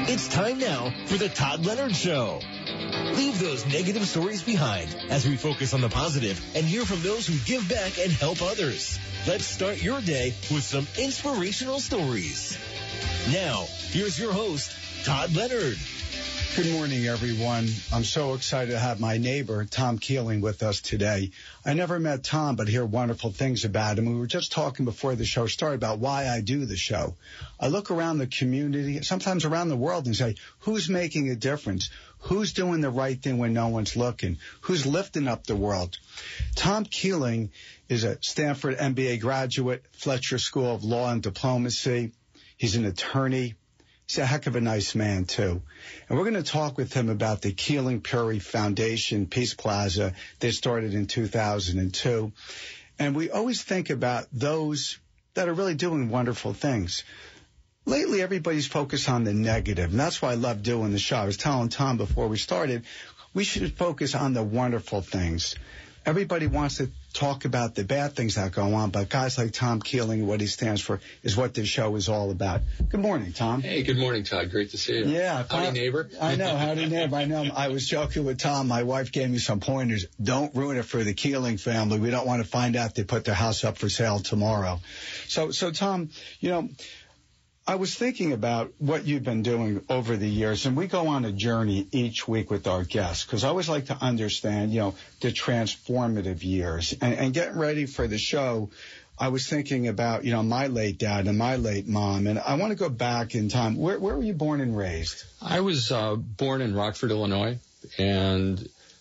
It's time now for the Todd Leonard Show. Leave those negative stories behind as we focus on the positive and hear from those who give back and help others. Let's start your day with some inspirational stories. Now, here's your host, Todd Leonard. Good morning, everyone. I'm so excited to have my neighbor, Tom Keeling, with us today. I never met Tom, but hear wonderful things about him. We were just talking before the show started about why I do the show. I look around the community, sometimes around the world, and say, who's making a difference? Who's doing the right thing when no one's looking? Who's lifting up the world? Tom Keeling is a Stanford MBA graduate, Fletcher School of Law and Diplomacy. He's an attorney. He's a heck of a nice man, too. And we're going to talk with him about the Keeling Puri Foundation Peace Plaza that started in 2002. And we always think about those that are really doing wonderful things. Lately, everybody's focused on the negative, and that's why I love doing the show. I was telling Tom before we started, we should focus on the wonderful things. Everybody wants to talk about the bad things that go on, but guys like Tom Keeling, what he stands for, is what this show is all about. Good morning, Tom. Hey, good morning, Todd. Great to see you. Yeah. Howdy, neighbor. I know, howdy, neighbor. I know. I was joking with Tom. My wife gave me some pointers. Don't ruin it for the Keeling family. We don't want to find out they put their house up for sale tomorrow. So Tom, you know, I was thinking about what you've been doing over the years, and we go on a journey each week with our guests, because I always like to understand, you know, the transformative years. And getting ready for the show, I was thinking about, you know, my late dad and my late mom, and I want to go back in time. Where were you born and raised? I was born in Rockford, Illinois, and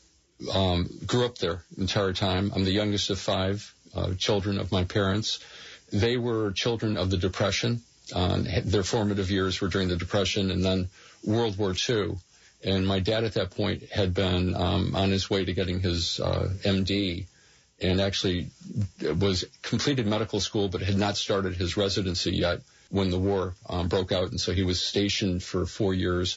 grew up there the entire time. I'm the youngest of five children of my parents. They were children of the Depression. Their formative years were during the Depression and then World War II. And my dad at that point had been on his way to getting his MD, and actually was completed medical school but had not started his residency yet when the war broke out. And so he was stationed for 4 years,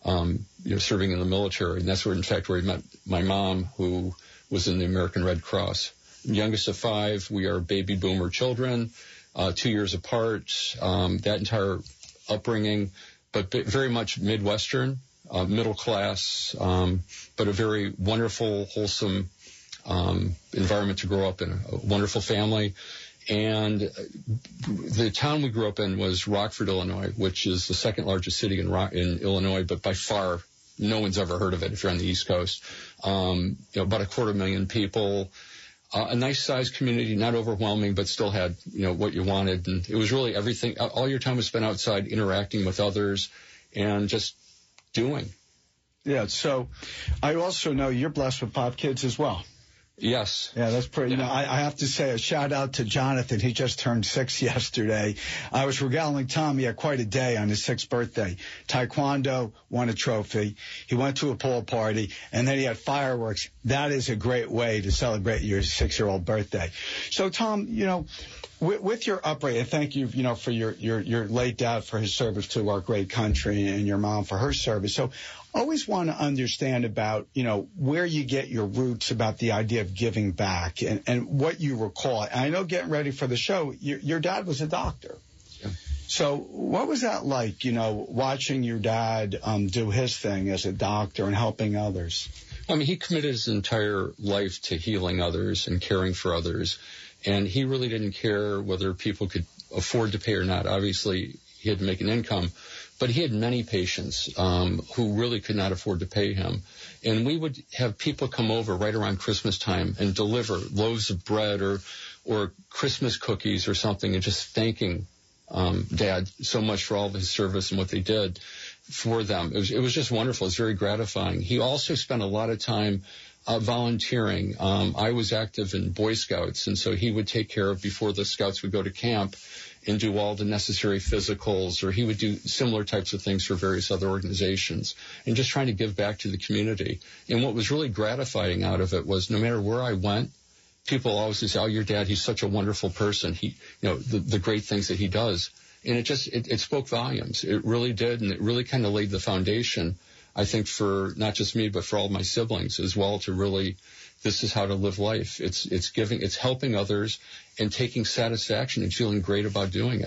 serving in the military. And that's where, in fact, where he met my mom, who was in the American Red Cross. Youngest of five, we are baby boomer children. 2 years apart, that entire upbringing, but very much Midwestern, middle class, but a very wonderful, wholesome environment to grow up in, a wonderful family. And the town we grew up in was Rockford, Illinois, which is the second largest city in Illinois, but by far no one's ever heard of it if you're on the East Coast. About 250,000 people. A nice sized community, not overwhelming, but still had, what you wanted. And it was really everything. All your time was spent outside interacting with others and just doing. Yeah. So I also know you're blessed with 5 kids as well. Yes. Yeah, that's pretty. Yeah. I have to say a shout out to Jonathan. He just turned 6 yesterday. I was regaling Tom. He had quite a day on his 6th birthday. Taekwondo, won a trophy. He went to a pool party, and then he had fireworks. That is a great way to celebrate your 6-year-old birthday. So, Tom, with your upbringing, and thank you, for your late dad for his service to our great country, and your mom for her service. So, always want to understand about, where you get your roots about the idea of giving back and what you recall. And I know getting ready for the show, your dad was a doctor. Yeah. So what was that like, watching your dad do his thing as a doctor and helping others? I mean, he committed his entire life to healing others and caring for others. And he really didn't care whether people could afford to pay or not. Obviously, he had to make an income. But he had many patients who really could not afford to pay him. And we would have people come over right around Christmas time and deliver loaves of bread or Christmas cookies or something, and just thanking Dad so much for all of his service and what they did for them. It was just wonderful. It was very gratifying. He also spent a lot of time volunteering. I was active in Boy Scouts, and so he would take care of, before the Scouts would go to camp, and do all the necessary physicals, or he would do similar types of things for various other organizations, and just trying to give back to the community. And what was really gratifying out of it was, no matter where I went, people always say, "Oh, your dad, he's such a wonderful person. He, the great things that he does." And it spoke volumes. It really did, and it really kind of laid the foundation, I think, for not just me, but for all my siblings as well, to really, this is how to live life. It's giving, it's helping others and taking satisfaction and feeling great about doing it.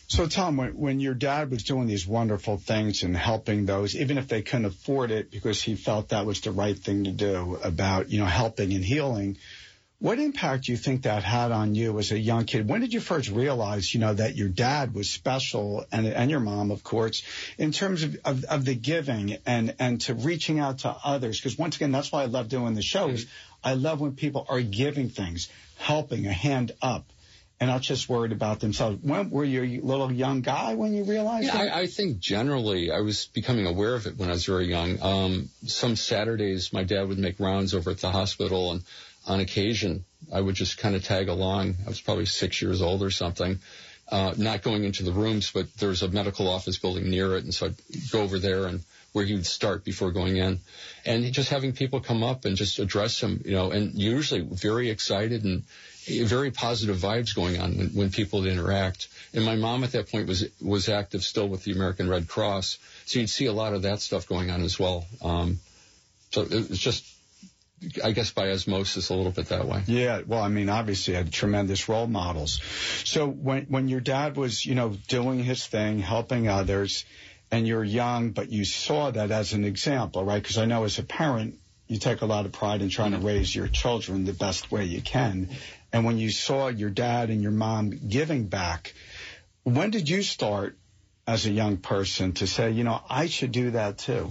So, Tom, when your dad was doing these wonderful things and helping those, even if they couldn't afford it because he felt that was the right thing to do about, helping and healing, what impact do you think that had on you as a young kid? When did you first realize, that your dad was special and your mom, of course, in terms of the giving and to reaching out to others? Because once again, that's why I love doing the shows. I love when people are giving things, helping, a hand up, and not just worried about themselves. Were you a little young guy when you realized that? I think generally I was becoming aware of it when I was very young. Some Saturdays my dad would make rounds over at the hospital, and on occasion I would just kind of tag along. I was probably 6 years old or something, not going into the rooms, but there was a medical office building near it, and so I'd go over there and where he would start before going in, and just having people come up and just address him, and usually very excited and very positive vibes going on when people would interact. And my mom at that point was active still with the American Red Cross, so you'd see a lot of that stuff going on as well. So it was just, I guess, by osmosis a little bit that way. Yeah, well, obviously had tremendous role models. So when your dad was, doing his thing, helping others, and you're young, but you saw that as an example, right? Because I know as a parent, you take a lot of pride in trying to raise your children the best way you can. And when you saw your dad and your mom giving back, when did you start as a young person to say, I should do that too?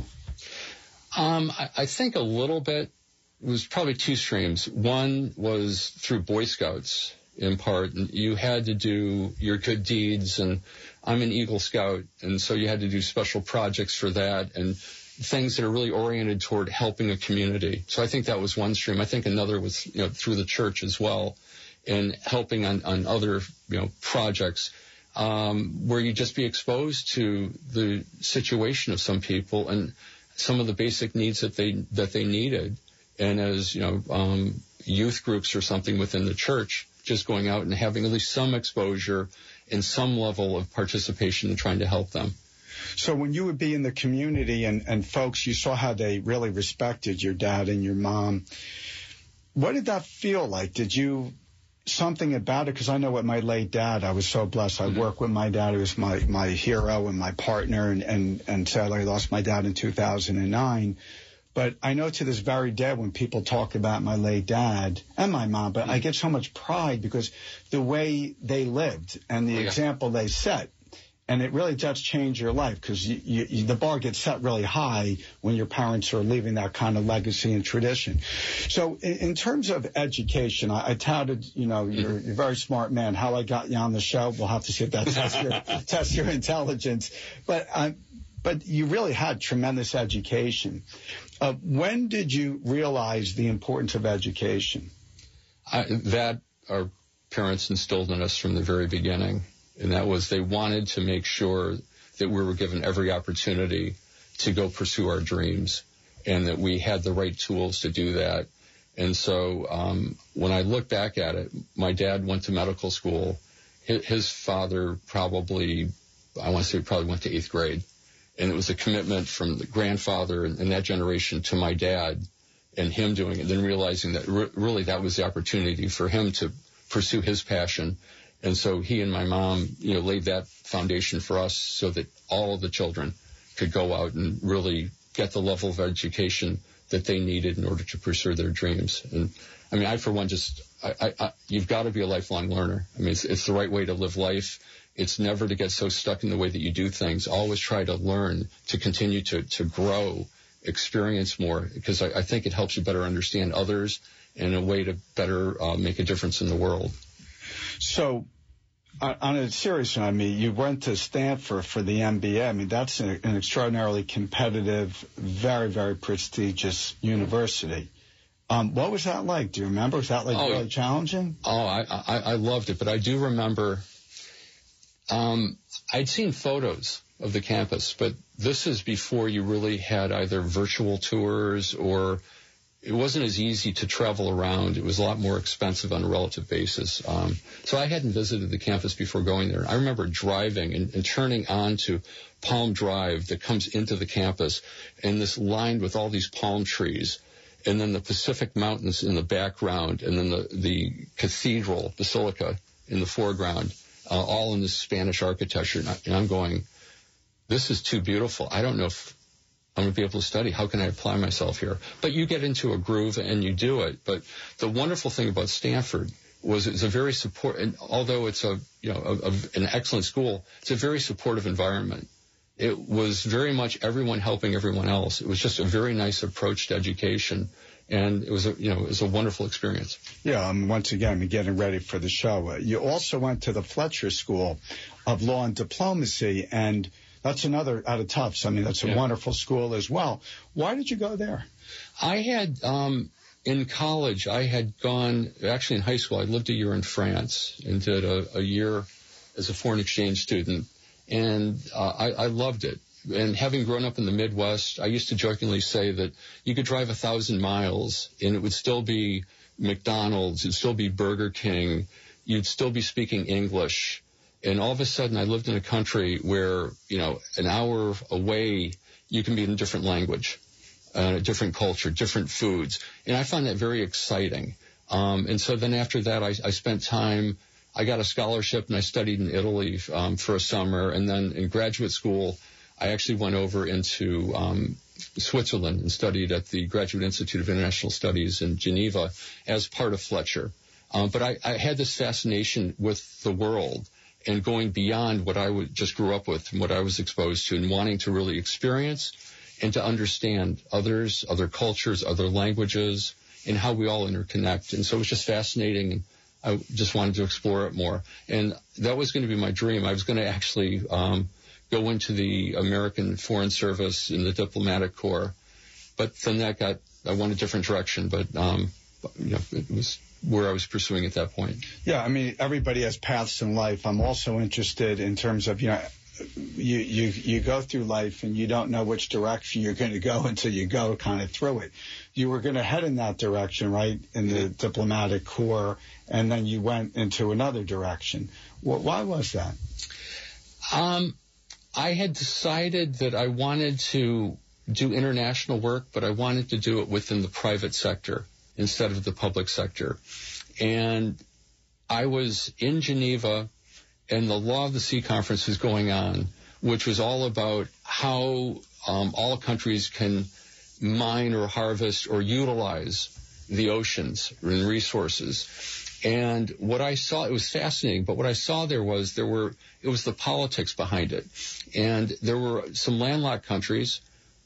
I think a little bit. It was probably two streams. One was through Boy Scouts, in part. And you had to do your good deeds, and I'm an Eagle Scout, and so you had to do special projects for that and things that are really oriented toward helping a community. So I think that was one stream. I think another was, through the church as well, and helping on other, projects, where you just be exposed to the situation of some people and some of the basic needs that they needed. And as, youth groups or something within the church, just going out and having at least some exposure and some level of participation in trying to help them. So when you would be in the community and folks, you saw how they really respected your dad and your mom. What did that feel like? Did you, something about it? Because I know with my late dad, I was so blessed. I worked with my dad. He was my hero and my partner. And sadly, I lost my dad in 2009. But I know to this very day when people talk about my late dad and my mom, but I get so much pride because the way they lived and the example they set, and it really does change your life because the bar gets set really high when your parents are leaving that kind of legacy and tradition. So in terms of education, I touted, you're a very smart man. How I got you on the show, we'll have to see if that tests your intelligence. But you really had tremendous education. When did you realize the importance of education? That our parents instilled in us from the very beginning, and that was they wanted to make sure that we were given every opportunity to go pursue our dreams and that we had the right tools to do that. And so when I look back at it, my dad went to medical school. His father probably went to 8th grade. And it was a commitment from the grandfather and that generation to my dad and him doing it, then realizing that really that was the opportunity for him to pursue his passion. And so he and my mom, laid that foundation for us so that all of the children could go out and really get the level of education that they needed in order to pursue their dreams. And I for one, you've got to be a lifelong learner. It's the right way to live life. It's never to get so stuck in the way that you do things. Always try to learn, to continue to grow, experience more, because I think it helps you better understand others and a way to better make a difference in the world. So on a serious note, you went to Stanford for the MBA. That's an extraordinarily competitive, very, very prestigious university. What was that like? Do you remember? Was that really challenging? I loved it, but I do remember I'd seen photos of the campus, but this is before you really had either virtual tours or it wasn't as easy to travel around. It was a lot more expensive on a relative basis. So I hadn't visited the campus before going there. I remember driving and turning onto Palm Drive that comes into the campus, and this lined with all these palm trees, and then the Pacific Mountains in the background, and then the cathedral, basilica, in the foreground. all in this Spanish architecture. And I'm going, this is too beautiful. I don't know if I'm going to be able to study. How can I apply myself here? But you get into a groove and you do it. But the wonderful thing about Stanford was it's a very and although it's an excellent school, it's a very supportive environment. It was very much everyone helping everyone else. It was just a very nice approach to education. And it was a wonderful experience. Yeah, once again, getting ready for the show. You also went to the Fletcher School of Law and Diplomacy, and that's another out of Tufts. I mean, that's a wonderful school as well. Why did you go there? I had, in college, I had gone, actually in high school, I lived a year in France and did a year as a foreign exchange student, and I loved it. And having grown up in the Midwest, I used to jokingly say that you could drive 1,000 miles and it would still be McDonald's, it'd still be Burger King, you'd still be speaking English. And all of a sudden I lived in a country where, an hour away, you can be in a different language, a different culture, different foods. And I found that very exciting. And so then after that, I spent time, I got a scholarship and I studied in Italy for a summer. And then in graduate school, I actually went over into Switzerland and studied at the Graduate Institute of International Studies in Geneva as part of Fletcher. But I had this fascination with the world and going beyond what I just grew up with and what I was exposed to, and wanting to really experience and to understand others, other cultures, other languages, and how we all interconnect. And so it was just fascinating, and I just wanted to explore it more. And that was going to be my dream. I was going to actually go into the American Foreign Service in the Diplomatic Corps. But then I went a different direction, but, it was where I was pursuing at that point. Yeah, I mean, everybody has paths in life. I'm also interested in terms of, you go through life and you don't know which direction you're going to go until you go kind of through it. You were going to head in that direction, right, in the Diplomatic Corps, and then you went into another direction. Why was that? I had decided that I wanted to do international work, but I wanted to do it within the private sector instead of the public sector. And I was in Geneva, and the Law of the Sea Conference was going on, which was all about how all countries can mine or harvest or utilize the oceans and resources. And what I saw, it was fascinating, but what I saw there was it was the politics behind it. And there were some landlocked countries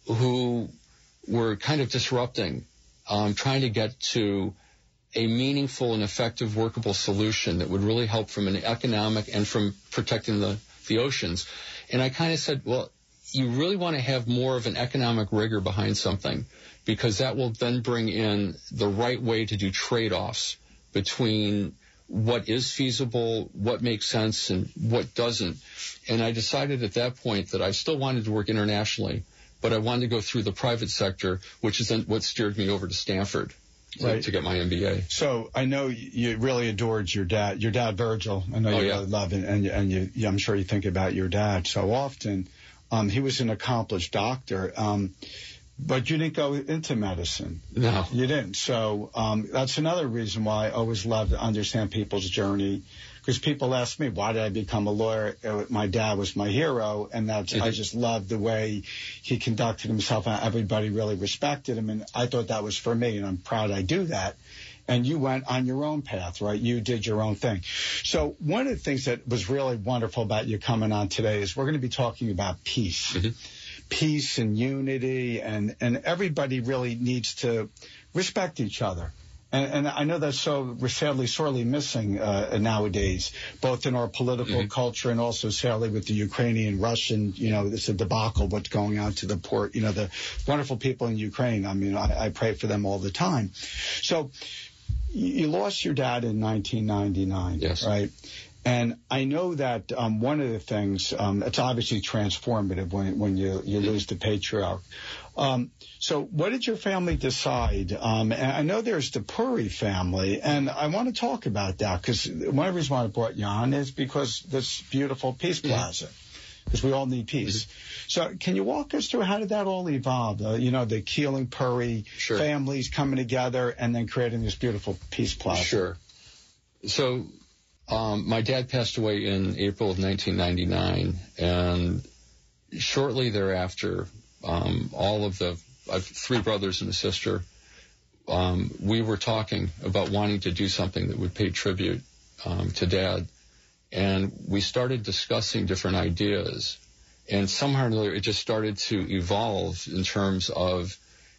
who were kind of disrupting, trying to get to a meaningful and effective workable solution that would really help from an economic and from protecting the oceans. And I kind of said, well, you really want to have more of an economic rigor behind something, because that will then bring in the right way to do trade-offs between what is feasible, what makes sense, and what doesn't. And I decided at that point that I still wanted to work internationally, but I wanted to go through the private sector, which is then what steered me over to Stanford to get my MBA. So I know you really adored your dad, Virgil. I know you really love it, and you, I'm sure you think about your dad so often. He was an accomplished doctor. But you didn't go into medicine. No. You didn't. So that's another reason why I always love to understand people's journey, because people ask me, why did I become a lawyer? My dad was my hero, and I just loved the way he conducted himself, and everybody really respected him, and I thought that was for me, and I'm proud I do that. And you went on your own path, right? You did your own thing. So one of the things that was really wonderful about you coming on today is we're going to be talking about peace. Mm-hmm. Peace and unity, and everybody really needs to respect each other. And I know that's we're sadly sorely missing nowadays, both in our political culture and also sadly with the Ukrainian, Russian, it's a debacle what's going on to the port, the wonderful people in Ukraine. I mean, I pray for them all the time. So you lost your dad in 1999, yes, right? And I know that one of the things, it's obviously transformative when you lose the patriarch. So what did your family decide? And I know there's the Puri family, and I want to talk about that, because one of the reasons why I brought you on is because this beautiful Peace Plaza, because we all need peace. So can you walk us through how did that all evolve? The Keeling Puri families coming together and then creating this beautiful Peace Plaza. Sure. So My dad passed away in April of 1999, and shortly thereafter, all of the I have 3 brothers and a sister. We were talking about wanting to do something that would pay tribute to Dad, and we started discussing different ideas. And somehow or another, it just started to evolve in terms of,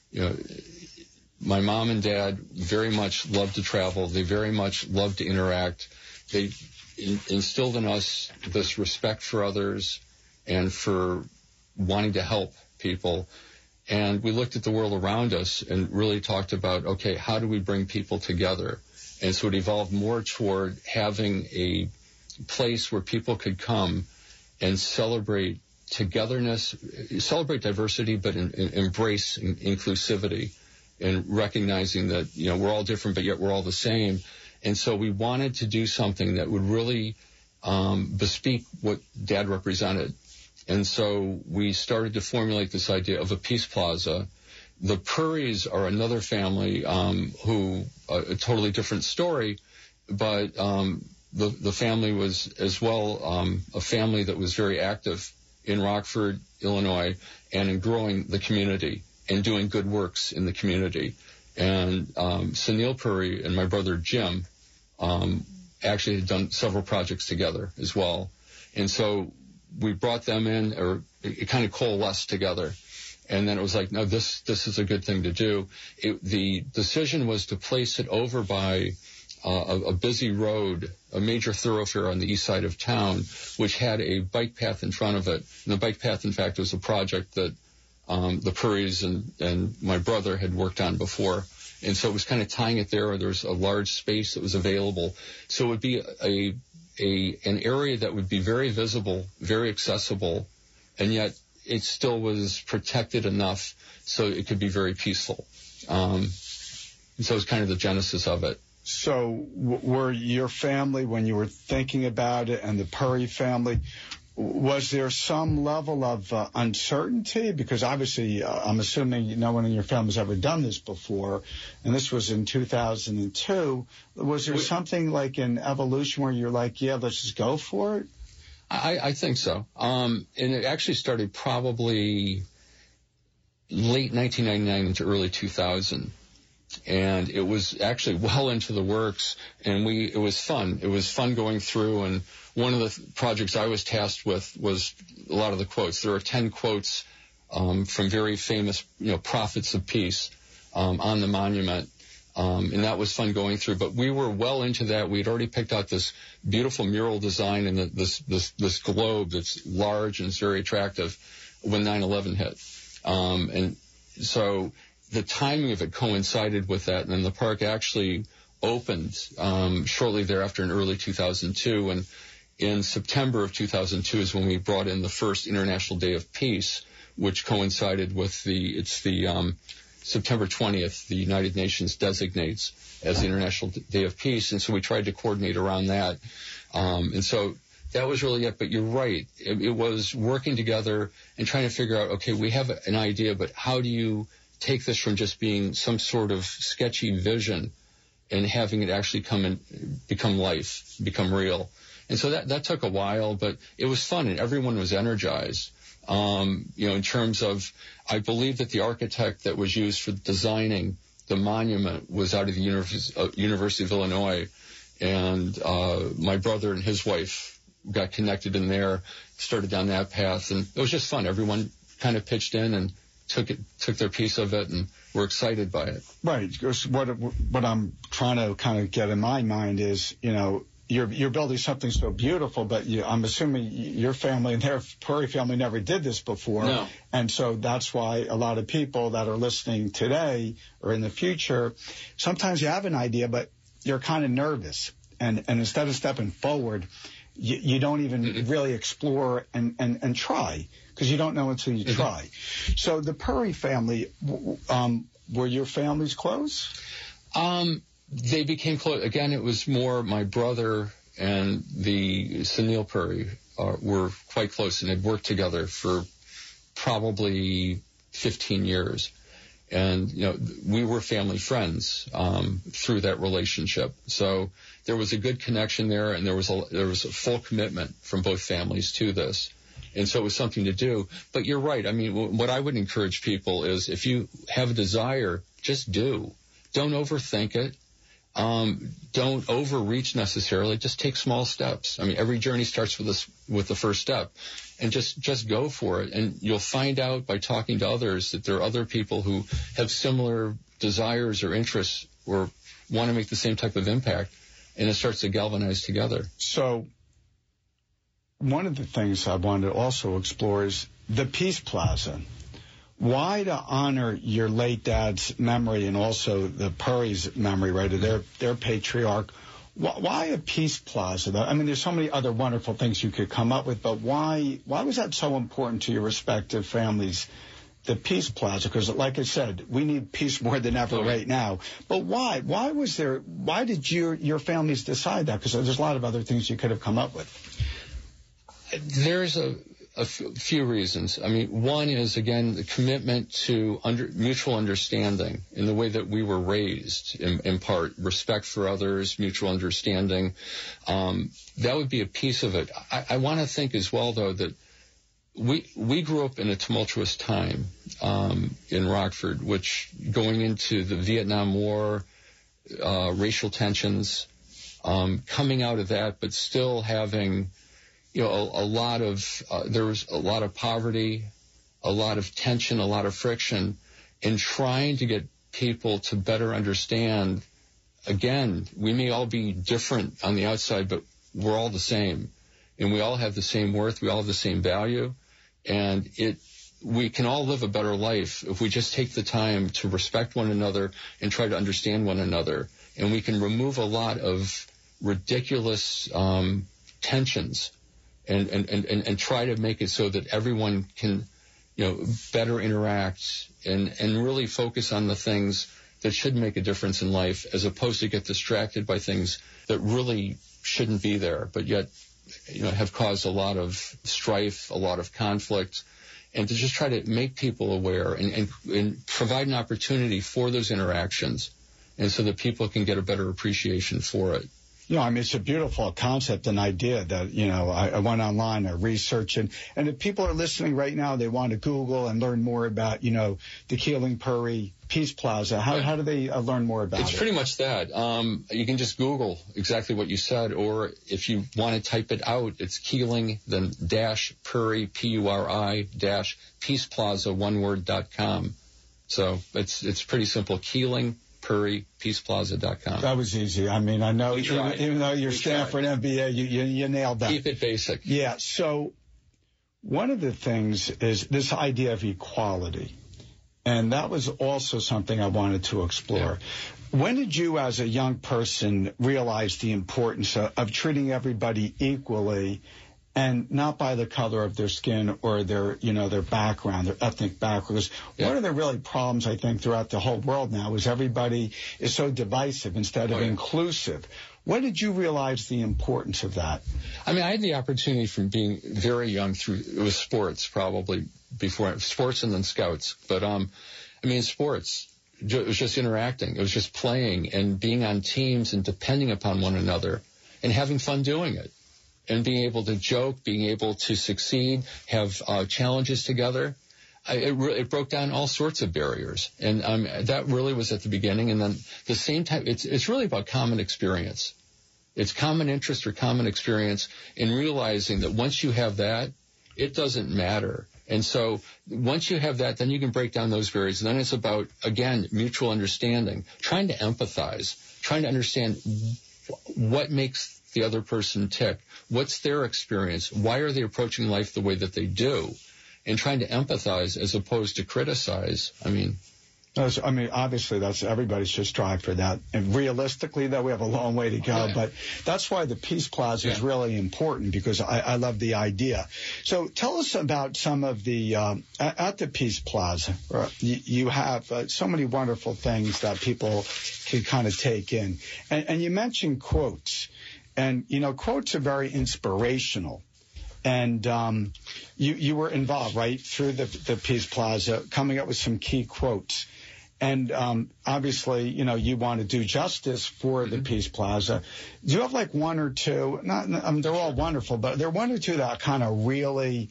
my mom and dad very much loved to travel. They very much loved to interact. They instilled in us this respect for others and for wanting to help people. And we looked at the world around us and really talked about, okay, how do we bring people together? And so it evolved more toward having a place where people could come and celebrate togetherness, celebrate diversity, but embrace inclusivity, and recognizing that, we're all different, but yet we're all the same. And so we wanted to do something that would really bespeak what Dad represented. And so we started to formulate this idea of a Peace Plaza. The Purries are another family who, a totally different story, but the family was as well a family that was very active in Rockford, Illinois, and in growing the community and doing good works in the community. And Sunil Puri and my brother Jim actually had done several projects together as well. And so we brought them in, or it kind of coalesced together. And then it was like, no, this is a good thing to do. The decision was to place it over by a busy road, a major thoroughfare on the east side of town, which had a bike path in front of it. And the bike path, in fact, was a project that the Purries and my brother had worked on before. And so it was kind of tying it there. There was a large space that was available. So it would be an area that would be very visible, very accessible, and yet it still was protected enough so it could be very peaceful. And so it was kind of the genesis of it. So were your family, when you were thinking about it, and the Puri family, was there some level of uncertainty? Because obviously, I'm assuming no one in your family has ever done this before, and this was in 2002. Was there something like an evolution where you're like, yeah, let's just go for it? I think so. And it actually started probably late 1999 into early 2000. And it was actually well into the works, and it was fun. It was fun going through, and one of the projects I was tasked with was a lot of the quotes. There are 10 quotes from very famous, prophets of peace on the monument, and that was fun going through. But we were well into that. We had already picked out this beautiful mural design and this globe that's large and it's very attractive when 9/11 hit. And so the timing of it coincided with that, and then the park actually opened shortly thereafter in early 2002, and in September of 2002 is when we brought in the first International Day of Peace, which coincided with the September 20th, the United Nations designates as the International Day of Peace, and so we tried to coordinate around that. And so that was really it, but you're right. It was working together and trying to figure out, okay, we have an idea, but how do you take this from just being some sort of sketchy vision and having it actually come and become life, become real. And so that took a while, but it was fun and everyone was energized. In terms of, I believe that the architect that was used for designing the monument was out of the University of Illinois, and my brother and his wife got connected in there, started down that path, and it was just fun. Everyone kind of pitched in and took their piece of it, and were excited by it. Right. Because what I'm trying to kind of get in my mind is, you're building something so beautiful, but I'm assuming your family and their Puri family never did this before. No. And so that's why a lot of people that are listening today or in the future, sometimes you have an idea, but you're kind of nervous. And instead of stepping forward, you don't even really explore and try, because you don't know until you try. So the Puri family, were your families close? They became close. Again, it was more my brother and the Sunil Puri were quite close and had worked together for probably 15 years. And, we were family friends through that relationship. So there was a good connection there, and there was a full commitment from both families to this. And so it was something to do. But you're right. I mean, what I would encourage people is if you have a desire, just do. Don't overthink it. Don't overreach necessarily. Just take small steps. I mean, every journey starts with the first step, and just go for it. And you'll find out by talking to others that there are other people who have similar desires or interests or want to make the same type of impact, and it starts to galvanize together. So one of the things I wanted to also explore is the Peace Plaza. Why to honor your late dad's memory and also the Purry's memory, right, of their patriarch? Why a Peace Plaza? I mean, there's so many other wonderful things you could come up with, but why was that so important to your respective families, the Peace Plaza? Because, like I said, we need peace more than ever right now. But why? Why did your families decide that? Because there's a lot of other things you could have come up with. There's a few reasons. I mean, one is, again, the commitment to mutual understanding in the way that we were raised, in part, respect for others, mutual understanding. That would be a piece of it. I want to think as well, though, that we grew up in a tumultuous time in Rockford, which going into the Vietnam War, racial tensions, coming out of that, but still having there was a lot of poverty, a lot of tension, a lot of friction, in trying to get people to better understand, again, we may all be different on the outside, but we're all the same. And we all have the same worth, we all have the same value, and we can all live a better life if we just take the time to respect one another and try to understand one another. And we can remove a lot of ridiculous tensions and try to make it so that everyone can, better interact and really focus on the things that should make a difference in life, as opposed to get distracted by things that really shouldn't be there, but yet, have caused a lot of strife, a lot of conflict, and to just try to make people aware and provide an opportunity for those interactions, and so that people can get a better appreciation for it. I mean, it's a beautiful concept and idea that, I went online, I researched, and if people are listening right now, they want to Google and learn more about, the Keeling-Purry Peace Plaza. How do they learn more about it? It's pretty much that. You can just Google exactly what you said, or if you want to type it out, it's Keeling, then -Purry, Puri, -peaceplaza1word.com. So it's pretty simple. Keeling, Purry, peaceplaza.com. That was easy. I mean, I know, even though you're Stanford MBA, you nailed that. Keep it basic. Yeah. So one of the things is this idea of equality. And that was also something I wanted to explore. Yeah. When did you, as a young person, realize the importance of treating everybody equally and not by the color of their skin or their background, their ethnic background? One of the really problems, I think, throughout the whole world now is everybody is so divisive instead of inclusive. When did you realize the importance of that? I mean, I had the opportunity from being very young it was sports, probably before sports and then scouts. But, sports, it was just interacting. It was just playing and being on teams and depending upon one another and having fun doing it. And being able to joke, being able to succeed, have challenges together. It broke down all sorts of barriers. And that really was at the beginning. And then the same time, it's really about common experience. It's common interest or common experience in realizing that once you have that, it doesn't matter. And so once you have that, then you can break down those barriers. And then it's about, again, mutual understanding, trying to empathize, trying to understand what makes the other person tick. What's their experience? Why are they approaching life the way that they do? And trying to empathize as opposed to criticize. Obviously, everybody should strive for that. And realistically, though, we have a long way to go. Yeah. But that's why the Peace Plaza is really important, because I love the idea. So tell us about some of the, at the Peace Plaza, you have so many wonderful things that people can kind of take in. And you mentioned quotes. And, quotes are very inspirational. And you were involved, right, through the Peace Plaza, coming up with some key quotes. And obviously, you know, you want to do justice for the Peace Plaza. Do you have like one or two? They're all wonderful, but there are one or two that kind of really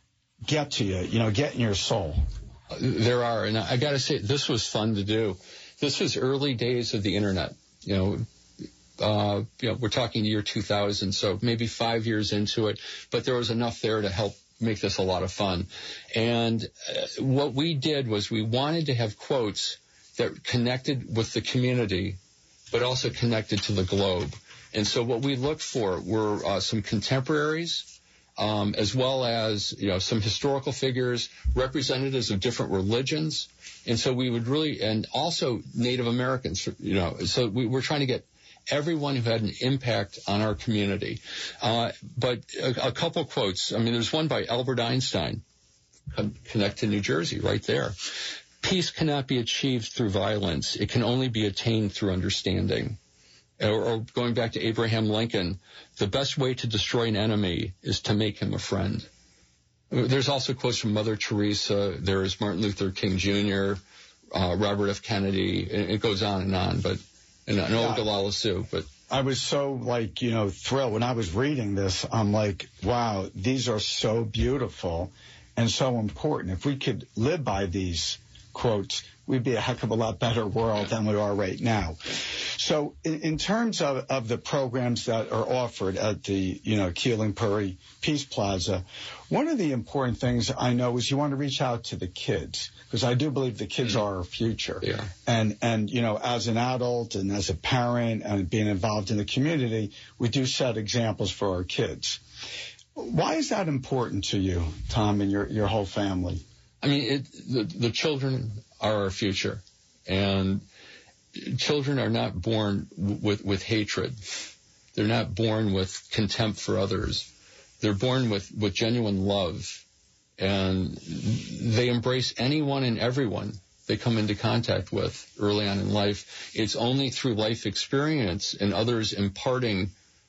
get to you, you know, get in your soul. There are, and I got to say, this was fun to do. This was early days of the internet. You know, we're talking year 2000, so maybe 5 years into it, but there was enough there to help make this a lot of fun. And what we did was we wanted to have quotes that connected with the community, but also connected to the globe. And so what we looked for were some contemporaries, as well as, you know, some historical figures, representatives of different religions. And so we would really, and also Native Americans, you know, so we were trying to get everyone who had an impact on our community. But a couple quotes. I mean, there's one by Albert Einstein, Connect to New Jersey, right there. Peace cannot be achieved through violence. It can only be attained through understanding. Or going back to Abraham Lincoln, the best way to destroy an enemy is to make him a friend. There's also quotes from Mother Teresa. There's Martin Luther King Jr., Robert F. Kennedy. It goes on, but and Ogallala Sioux. But I was so, like, you know, thrilled when I was reading this. I'm like, wow, these are so beautiful and so important. If we could live by these quotes, we'd be a heck of a lot better world than we are right now. So in terms of the programs that are offered at the, you know, Keeling-Puri Peace Plaza, one of the important things I know is you want to reach out to the kids, because I do believe the kids are our future. Yeah. And, you know, as an adult and as a parent and being involved in the community, we do set examples for our kids. Why is that important to you, Tom, and your whole family? I mean, the children are our future, and children are not born with hatred. They're not born with contempt for others. They're born with genuine love, and they embrace anyone and everyone they come into contact with early on in life. It's only through life experience and others imparting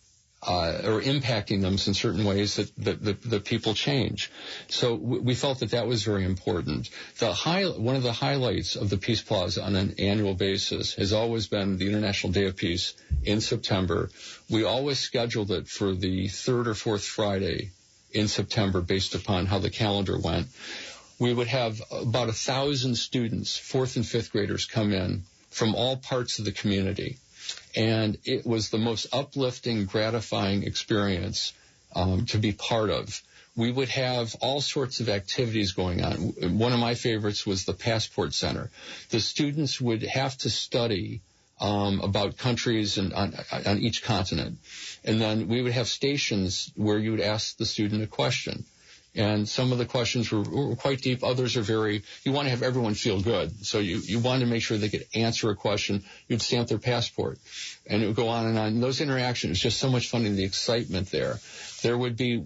or impacting them in certain ways that people change. So we felt that was very important. One of the highlights of the Peace Plaza on an annual basis has always been the International Day of Peace in September. We always scheduled it for the third or fourth Friday in September based upon how the calendar went. We would have about 1,000 students, fourth and fifth graders, come in from all parts of the community. And it was the most uplifting, gratifying experience to be part of. We would have all sorts of activities going on. One of my favorites was the Passport Center. The students would have to study about countries on each continent. And then we would have stations where you would ask the student a question. And some of the questions were quite deep. Others are you want to have everyone feel good. So you want to make sure they could answer a question. You'd stamp their passport. And it would go on and on. And those interactions, just so much fun and the excitement there. There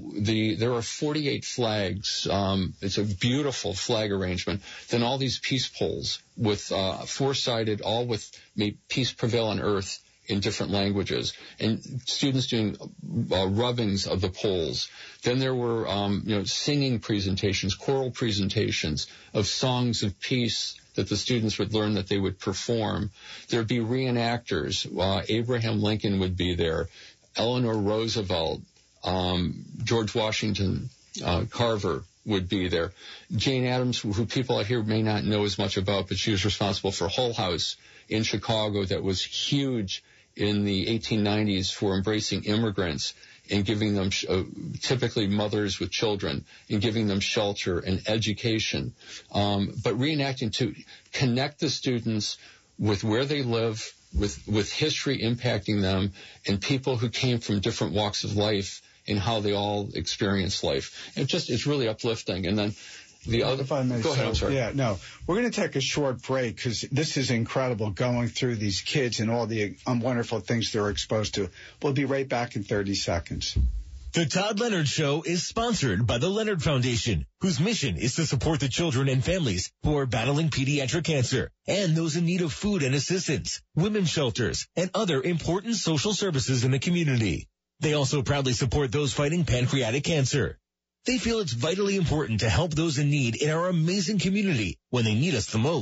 are 48 flags. It's a beautiful flag arrangement. Then all these peace poles with, four-sided, all with "May peace prevail on earth" in different languages, and students doing rubbings of the poles. Then there were singing presentations, choral presentations of songs of peace that the students would learn that they would perform. There'd be reenactors. Abraham Lincoln would be there, Eleanor Roosevelt, George Washington Carver would be there. Jane Addams, who people out here may not know as much about, but she was responsible for Hull House in Chicago that was huge in the 1890s for embracing immigrants and giving them, typically mothers with children, and giving them shelter and education. But reenacting to connect the students with where they live, with history impacting them, and people who came from different walks of life and how they all experience life. It's really uplifting. And then the other, if I may, go ahead, I'm sorry. Yeah, no, we're going to take a short break because this is incredible going through these kids and all the wonderful things they're exposed to. We'll be right back in 30 seconds. The Todd Leonard Show is sponsored by the Leonard Foundation, whose mission is to support the children and families who are battling pediatric cancer and those in need of food and assistance, women's shelters, and other important social services in the community. They also proudly support those fighting pancreatic cancer. They feel it's vitally important to help those in need in our amazing community when they need us the most.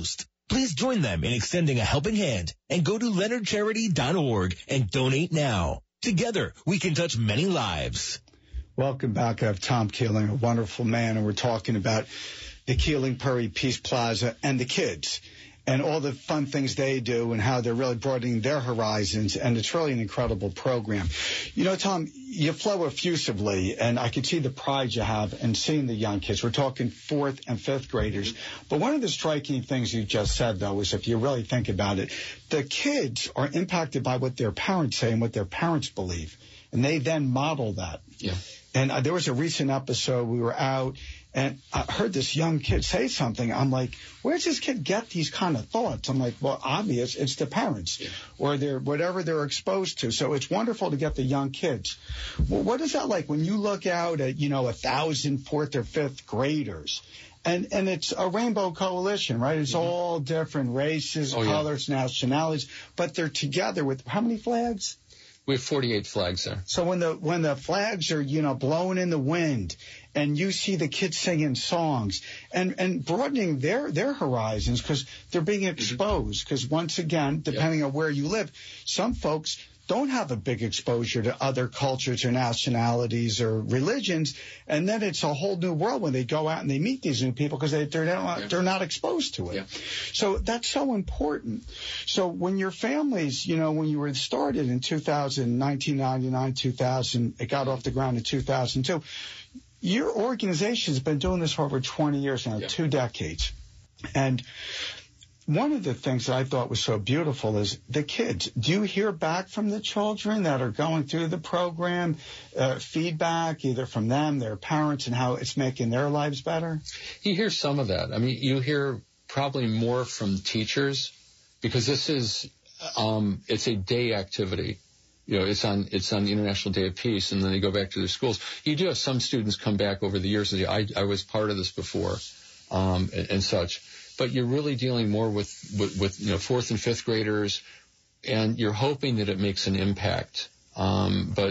Please join them in extending a helping hand and go to leonardcharity.org and donate now. Together, we can touch many lives. Welcome back. I have Tom Keeling, a wonderful man, and we're talking about the Keeling Puri Peace Plaza and the kids and all the fun things they do and how they're really broadening their horizons, and it's really an incredible program. You know, Tom, you flow effusively, and I can see the pride you have in seeing the young kids. We're talking 4th and 5th graders. But one of the striking things you just said, though, is if you really think about it, the kids are impacted by what their parents say and what their parents believe, and they then model that. Yeah. And there was a recent episode, we were out, and I heard this young kid say something. I'm like, where's this kid get these kind of thoughts? I'm like, well, obvious, it's the parents or whatever they're exposed to. So it's wonderful to get the young kids. Well, what is that like when you look out at, 1,000 4th or 5th graders? And it's a rainbow coalition, right? It's all different races, colors, nationalities, but they're together with how many flags? We have 48 flags there. So when the flags are, blowing in the wind and you see the kids singing songs and broadening their horizons because they're being exposed. Because once again, depending on where you live, some folks don't have a big exposure to other cultures or nationalities or religions. And then it's a whole new world when they go out and they meet these new people because they're not exposed to it. Yeah. So that's so important. So when your families, when you were started in 1999, 2000, it got off the ground in 2002. Your organization's been doing this for over 20 years now, 2 decades. And one of the things that I thought was so beautiful is the kids. Do you hear back from the children that are going through the program, feedback either from them, their parents, and how it's making their lives better? You hear some of that. I mean, you hear probably more from teachers because this is it's a day activity. It's on the International Day of Peace, and then they go back to their schools. You do have some students come back over the years and say, I was part of this before, and such. But you're really dealing more with 4th and 5th graders, and you're hoping that it makes an impact. But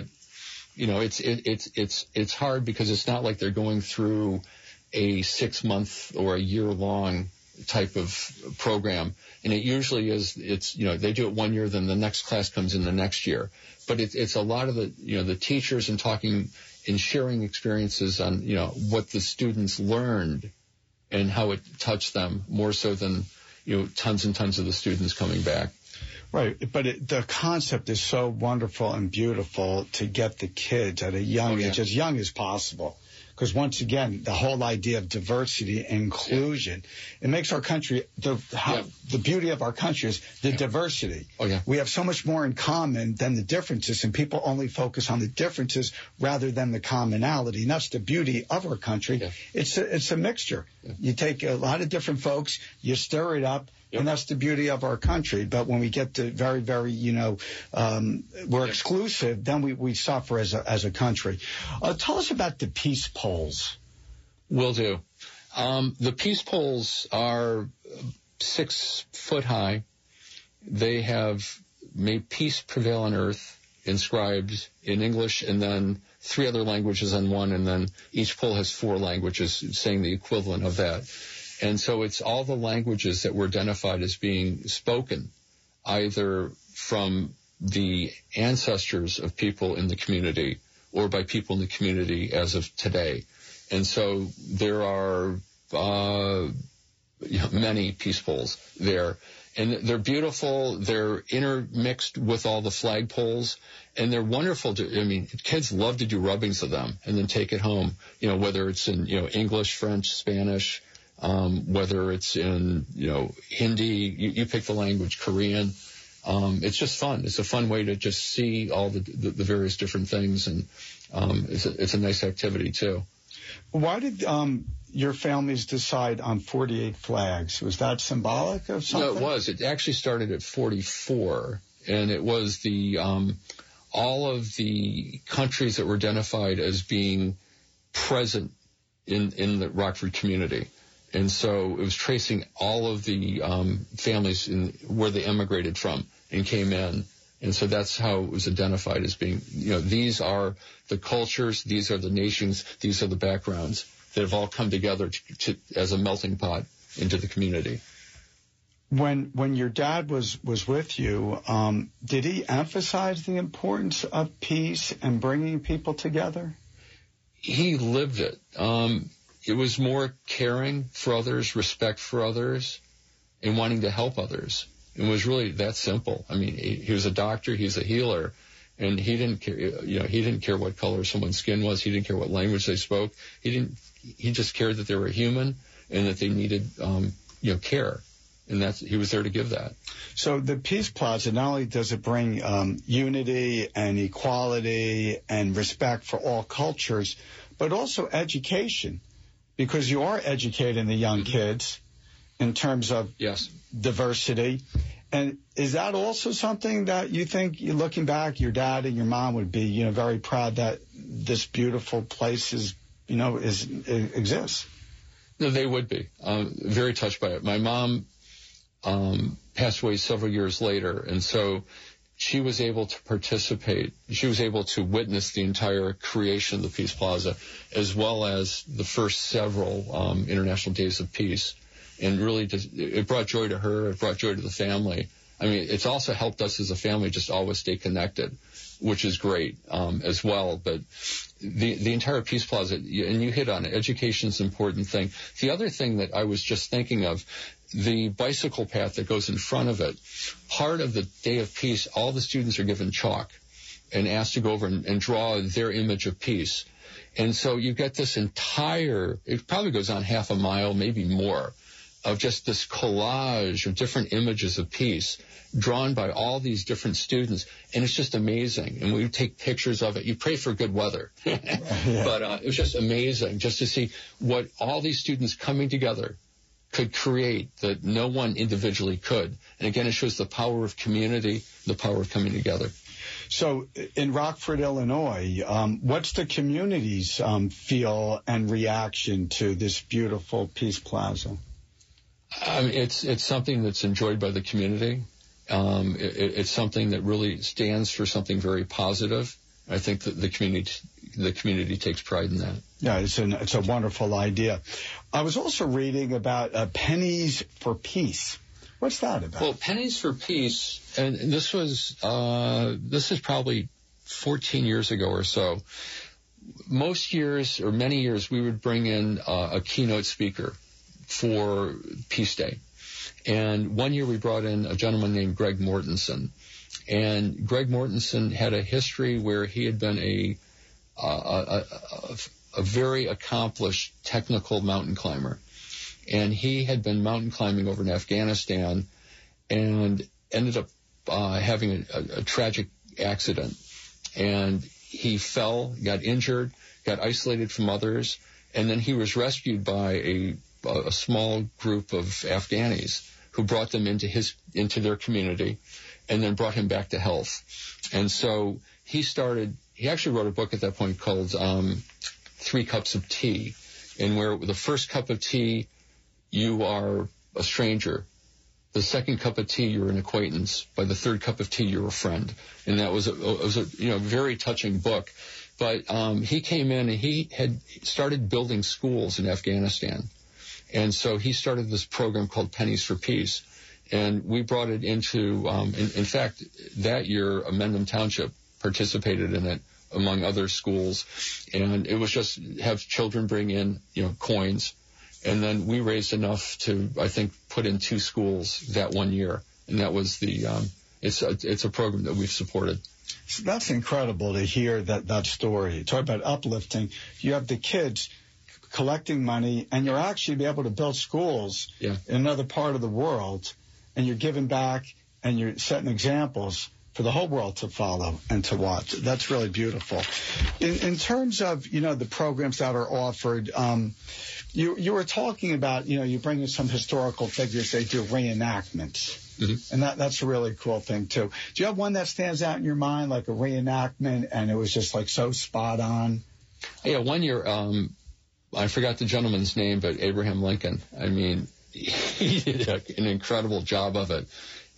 it's hard because it's not like they're going through a 6-month or a year-long type of program. And it usually is, they do it 1 year, then the next class comes in the next year. But it's a lot of the teachers and talking and sharing experiences on, what the students learned and how it touched them more so than, tons and tons of the students coming back. Right. But the concept is so wonderful and beautiful to get the kids at a young age, as young as possible. Because once again, the whole idea of diversity and inclusion, it makes our country, the beauty of our country is the diversity. Oh, yeah. We have so much more in common than the differences, and people only focus on the differences rather than the commonality. And that's the beauty of our country. Yeah. It's a mixture. Yeah. You take a lot of different folks, you stir it up, and that's the beauty of our country. But when we get to very, very, we're exclusive, then we suffer as a country. Tell us about the peace poles. Will do. The peace poles are 6 foot high. They have made peace prevail on earth inscribed in English and then 3 other languages on one. And then each pole has 4 languages saying the equivalent of that. And so it's all the languages that were identified as being spoken, either from the ancestors of people in the community or by people in the community as of today. And so there are many peace poles there. And they're beautiful. They're intermixed with all the flag poles. And they're wonderful. Kids love to do rubbings of them and then take it home, whether it's in, English, French, Spanish, whether it's in, Hindi, you pick the language, Korean. It's just fun. It's a fun way to just see all the various different things. And it's a nice activity, too. Why did your families decide on 48 flags? Was that symbolic of something? No, it was. It actually started at 44, and it was the all of the countries that were identified as being present in the Rockford community. And so it was tracing all of the families where they emigrated from and came in. And so that's how it was identified as being, these are the cultures, these are the nations, these are the backgrounds that have all come together as a melting pot into the community. When your dad was with you, did he emphasize the importance of peace and bringing people together? He lived it. It was more caring for others, respect for others, and wanting to help others. It was really that simple. I mean, he was a doctor, he's a healer, and he didn't care. He didn't care what color someone's skin was. He didn't care what language they spoke. He just cared that they were human and that they needed, care. And he was there to give that. So the Peace Plaza, not only does it bring unity and equality and respect for all cultures, but also education, because you are educating the young kids in terms of diversity. And is that also something that you think, looking back, your dad and your mom would be, very proud that this beautiful place exists? No, they would be. Very touched by it. My mom passed away several years later, and so she was able to participate. She was able to witness the entire creation of the Peace Plaza, as well as the first several International Days of Peace. And really, it brought joy to her. It brought joy to the family. I mean, it's also helped us as a family just always stay connected, which is great as well. But the entire Peace Plaza, and you hit on it, education's an important thing. The other thing that I was just thinking of, the bicycle path that goes in front of it, part of the Day of Peace, all the students are given chalk and asked to go over and draw their image of peace. And so you get this it probably goes on half a mile, maybe more, of just this collage of different images of peace drawn by all these different students. And it's just amazing. And we take pictures of it. You pray for good weather. But it was just amazing just to see what all these students coming together could create that no one individually could. And again, it shows the power of community, the power of coming together. So in Rockford, Illinois, what's the community's feel and reaction to this beautiful Peace Plaza? It's something that's enjoyed by the community. It's something that really stands for something very positive. I think that the community takes pride in that. Yeah, it's a wonderful idea. I was also reading about Pennies for Peace. What's that about? Well, Pennies for Peace, and this is probably 14 years ago or so. Most years, or many years, we would bring in a keynote speaker for Peace Day. And one year we brought in a gentleman named Greg Mortensen. And Greg Mortensen had a history where he had been a very accomplished technical mountain climber. And he had been mountain climbing over in Afghanistan and ended up having a tragic accident. And he fell, got injured, got isolated from others, and then he was rescued by a small group of Afghanis who brought them into their community and then brought him back to health. And so he actually wrote a book at that point called 3 Cups of Tea, and where the first cup of tea, you are a stranger. The second cup of tea, you're an acquaintance. By the third cup of tea, you're a friend. And that was a very touching book. But he came in and he had started building schools in Afghanistan. And so he started this program called Pennies for Peace. And we brought it into, in fact, that year, Mendham Township participated in it, among other schools. And it was just have children bring in, coins. And then we raised enough to, I think, put in 2 schools that one year. And that was it's a program that we've supported. So that's incredible to hear that story. Talk about uplifting. You have the kids collecting money, and you're actually be able to build schools in another part of the world, and you're giving back, and you're setting examples for the whole world to follow and to watch. That's really beautiful. In terms of, the programs that are offered, you were talking about, you bring in some historical figures, they do reenactments. Mm-hmm. And that's a really cool thing, too. Do you have one that stands out in your mind, like a reenactment, and it was just, so spot on? Yeah, one year, I forgot the gentleman's name, but Abraham Lincoln. I mean, he did an incredible job of it.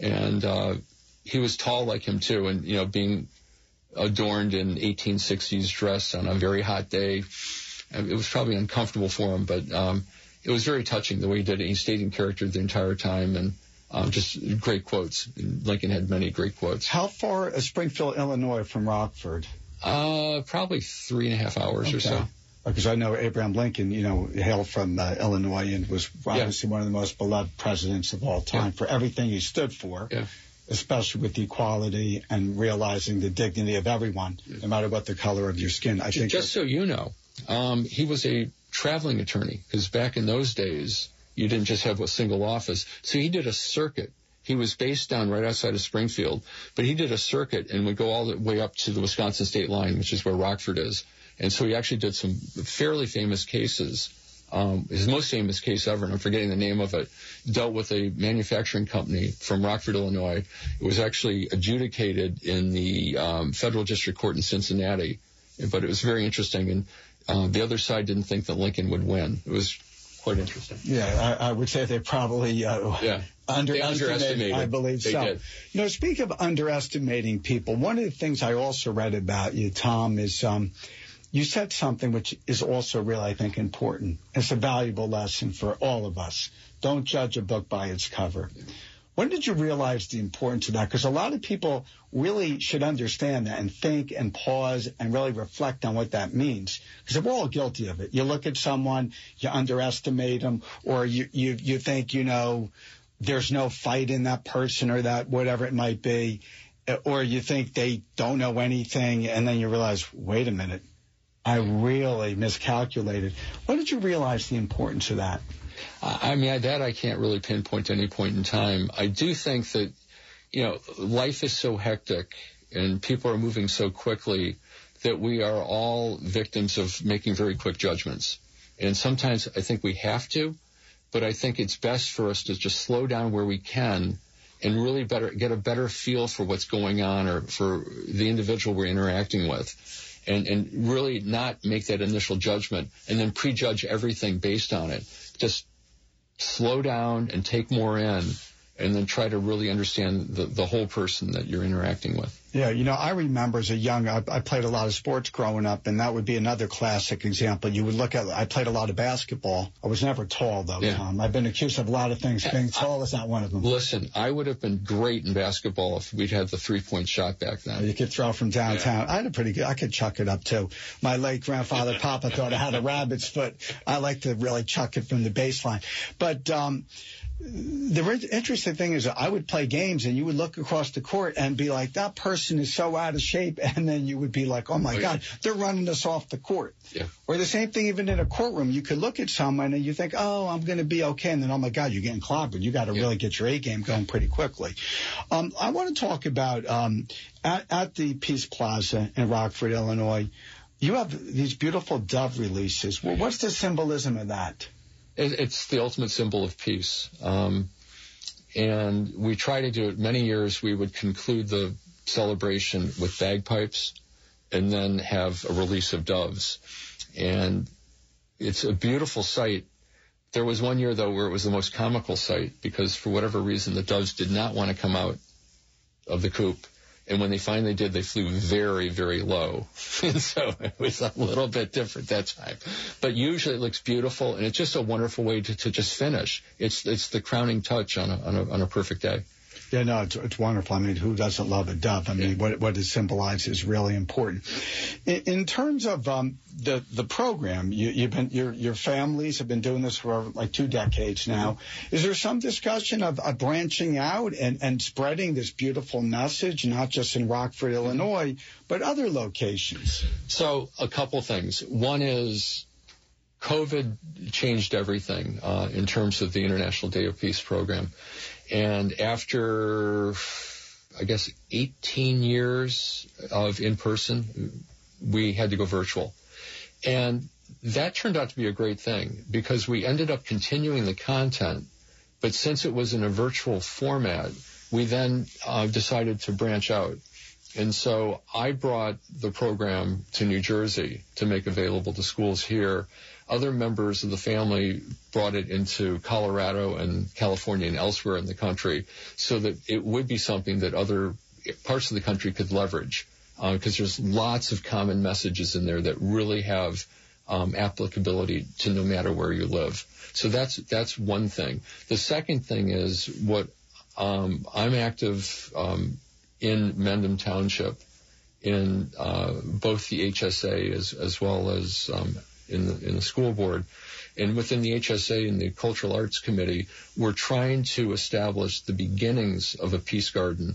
And he was tall like him, too, and, being adorned in 1860s dress on a very hot day, it was probably uncomfortable for him, but it was very touching the way he did it. He stayed in character the entire time, and Just great quotes. Lincoln had many great quotes. How far is Springfield, Illinois from Rockford? Probably 3.5 hours or so. Because I know Abraham Lincoln, hailed from Illinois and was obviously one of the most beloved presidents of all time for everything he stood for, especially with equality and realizing the dignity of everyone, no matter what the color of your skin. I think just so you know, he was a traveling attorney, because back in those days, you didn't just have a single office. So he did a circuit. He was based down right outside of Springfield, but he did a circuit and would go all the way up to the Wisconsin state line, which is where Rockford is. And so he actually did some fairly famous cases. His most famous case ever, and I'm forgetting the name of it, dealt with a manufacturing company from Rockford, Illinois. It was actually adjudicated in the federal district court in Cincinnati, but it was very interesting. And the other side didn't think that Lincoln would win. It was quite interesting. Yeah, I would say they probably underestimated. I believe they so. Did. Speak of underestimating people, one of the things I also read about you, Tom, is you said something which is also really, I think, important. It's a valuable lesson for all of us. Don't judge a book by its cover. When did you realize the importance of that? Because a lot of people really should understand that and think and pause and really reflect on what that means. Because we're all guilty of it. You look at someone, you underestimate them, or you think, there's no fight in that person or that whatever it might be, or you think they don't know anything, and then you realize, wait a minute, I really miscalculated. When did you realize the importance of that? I can't really pinpoint any point in time. I do think that, life is so hectic and people are moving so quickly that we are all victims of making very quick judgments. And sometimes I think we have to, but I think it's best for us to just slow down where we can and really get a better feel for what's going on or for the individual we're interacting with. And really not make that initial judgment and then prejudge everything based on it. Just slow down and take more in, and then try to really understand the whole person that you're interacting with. Yeah, I remember as a young, I played a lot of sports growing up, and that would be another classic example. You would look at, I played a lot of basketball. I was never tall, though, Tom. I've been accused of a lot of things. Being tall is not one of them. Listen, I would have been great in basketball if we'd had the three-point shot back then. You could throw from downtown. Yeah. I could chuck it up, too. My late grandfather, Papa, thought I had a rabbit's foot. I like to really chuck it from the baseline. But the interesting thing is I would play games and you would look across the court and be like, that person is so out of shape. And then you would be like, oh, my God, they're running us off the court. Yeah. Or the same thing even in a courtroom. You could look at someone and you think, oh, I'm going to be okay. And then, oh, my God, you're getting clobbered. You got to really get your A game going pretty quickly. I want to talk about at the Peace Plaza in Rockford, Illinois, you have these beautiful dove releases. Well, what's the symbolism of that? It's the ultimate symbol of peace. And we try to do it many years. We would conclude the celebration with bagpipes and then have a release of doves. And it's a beautiful sight. There was one year, though, where it was the most comical sight because for whatever reason, the doves did not want to come out of the coop. And when they finally did, they flew very, very low. And so it was a little bit different that time. But usually it looks beautiful, and it's just a wonderful way to just finish. It's the crowning touch on a perfect day. Yeah, no, it's wonderful. I mean, who doesn't love a dove? I mean, what it symbolizes is really important. In terms of the program, your families have been doing this for like 2 decades now. Is there some discussion of branching out and spreading this beautiful message, not just in Rockford, Illinois, but other locations? So a couple things. One is COVID changed everything in terms of the International Day of Peace program. And after, 18 years of in-person, we had to go virtual. And that turned out to be a great thing because we ended up continuing the content. But since it was in a virtual format, we then decided to branch out. And so I brought the program to New Jersey to make available to schools here. Other members of the family brought it into Colorado and California and elsewhere in the country so that it would be something that other parts of the country could leverage because there's lots of common messages in there that really have applicability to no matter where you live. So that's one thing. The second thing is what I'm active in Mendham Township in both the HSA as well as in the school board. And within the HSA and the Cultural Arts Committee, we're trying to establish the beginnings of a peace garden